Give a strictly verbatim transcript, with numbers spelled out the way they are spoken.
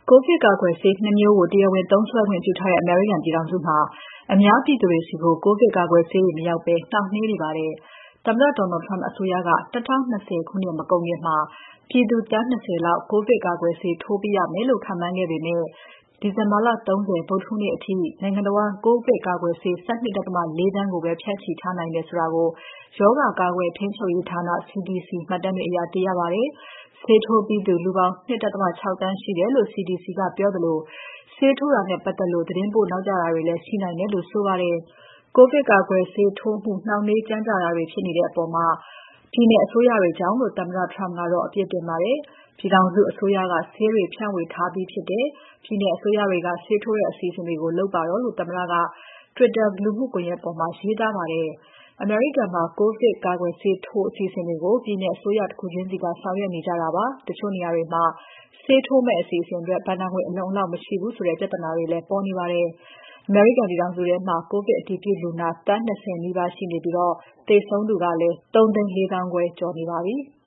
ကိုဗစ်ကာကွယ်ဆေး နှစ် မျိုးကို တရားဝင်သုံးစွဲခွင့်ပြုထားတဲ့ အမေရိကန်ပြည်ထောင်စုမှာ အများပြည်သူတွေဆီကို ကိုဗစ်ကာကွယ်ဆေးတွေ မရောက်ဘဲ နှောင့်နှေးနေပါတယ်။ သမ္မတ Donald Trump အစိုးရက ၂၀၂၀ ခုနှစ်မကုန်ခင်မှာ ပြည်သူ သန်း ၂၀ လောက် ကိုဗစ်ကာကွယ်ဆေးထိုးပေးရမယ်လို့ ခန့်မှန်းခဲ့ပေမဲ့ ဒီဇင်ဘာ ၃၀ ဗုဒ္ဓဟူးနေ့အထိ နိုင်ငံတဝန်း ကိုဗစ်ကာကွယ်ဆေး ၁၂.၄ သန်းကိုပဲ ဖြန့်ချိထားနိုင်တယ်ဆိုတာကို ရောဂါကာကွယ်ထိန်းချုပ်ရေးဌာန C D C မှတ်တမ်းတွေအရ သိရပါတယ်။ ဆေးထိုးပြီးသူ လူပေါင်း ၂.၆ သန်းရှိတယ်လို့ C D C ကပြောသလို ဆေးထိုးတာနဲ့ပတ်သက်လို့ သတင်းပို့နောက်ကျတာတွေလည်း ရှိနိုင်တယ်လို့ ဆိုပါတယ်။ ကိုဗစ်ကာကွယ်ဆေးထိုးမှု နှောင့်နှေးကြန့်ကြာတာတွေဖြစ်နေတဲ့အပေါ် ပြည်နယ်အစိုးရတွေကြောင့်လို့ သမ္မတ Trump ကတော့ အပြစ်တင်ပါတယ်။ ပြည်ထောင်စုအစိုးရက ဆေးတွေဖြန့်ဝေထားပြီးဖြစ်တယ်။ ပြည်နယ်အစိုးရတွေက ဆေးထိုးတဲ့အစီအစဉ်တွေကို လုပ်ပါတော့လို့ သမ္မတက Twitter လူမှုကွန်ယက်ပေါ်မှာ ရေးသားပါတယ်။ အမေရိကန်မှာ ကိုဗစ်ကာကွယ်ဆေးထိုးအစီအစဉ်တွေကို ပြည်နယ်အစိုးရတခုချင်းစီက ဆောင်ရွက်နေကြတာပါ။ တချို့နေရာတွေမှာ ဆေးထိုးမယ့်အစီအစဉ်အတွက် ဘဏ္ဍာငွေအလုံအလောက်မရှိဘူးဆိုတဲ့ ပြဿနာတွေလည်း ပေါ်နေပါတယ်။ အမေရိကန်ပြည်ထောင်စုထဲမှာ ကိုဗစ်အတည်ပြုလူနာ သန်း ၂၀ နီးပါးရှိနေပြီး သေဆုံးသူကလည်း ၃၄၅,၀၀၀ ကျော်နေပါပြီ။